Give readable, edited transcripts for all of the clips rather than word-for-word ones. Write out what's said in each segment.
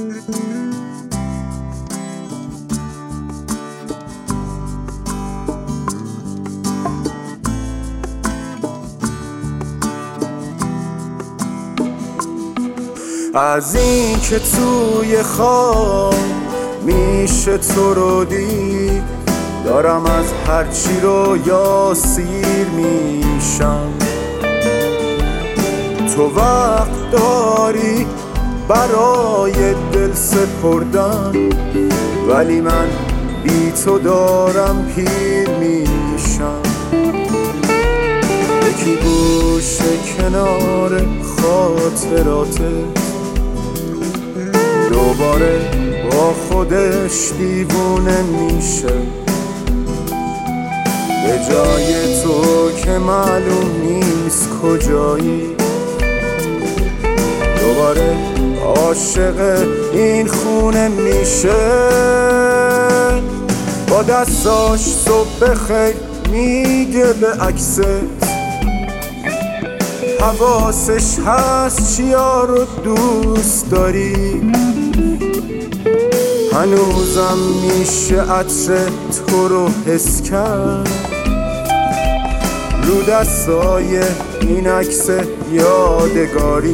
از این که توی خواب میشه تو رو دید، دارم از هرچی رو یا سیر میشم. تو وقت داری برای دل سپردن، ولی من بی تو دارم پیر میشم. یکی گوشه کنار خاطراتت دوباره با خودش دیوونه میشه، به جای تو که معلوم نیست کجایی. دوباره عاشق این خونه میشه، با دستاش صبح خیر میگه به عکست، حواسش هست چیا رو دوست داری. هنوزم میشه عطر تو رو حس کرد رو دستای این عکس یادگاری.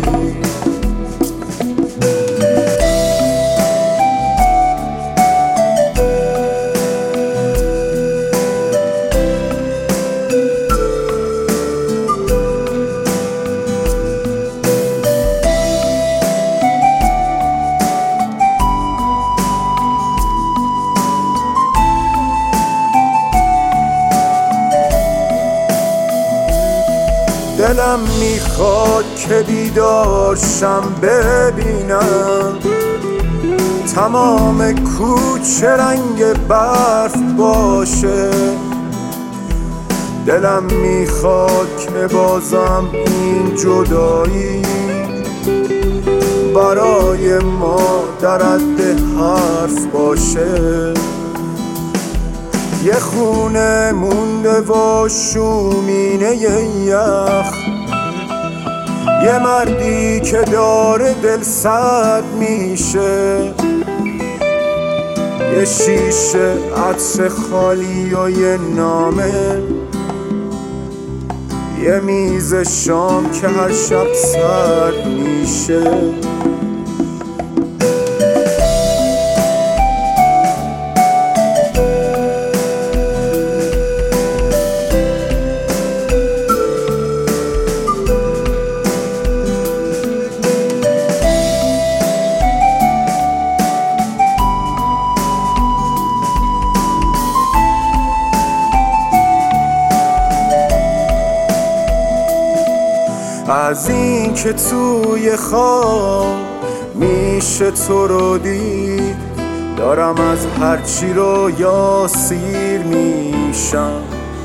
دلم میخواد که بیدارشم ببینم تمام کوچه رنگ برف باشه. دلم میخواد که بازم این جدایی برای ما در حد حرف باشه. یه خونه مونده و شومینه یخ، یه مردی که داره دل سرد میشه، یه شیشه عطر خالی و یه نامه، یه میز شام که هر شب سرد میشه. از این که توی خواب میشه تو رو دید، دارم از هرچی رو یا سیر میشم.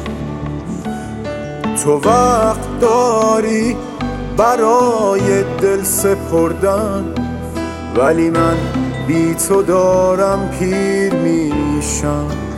تو وقت داری برای دل سپردن، ولی من بی تو دارم پیر میشم.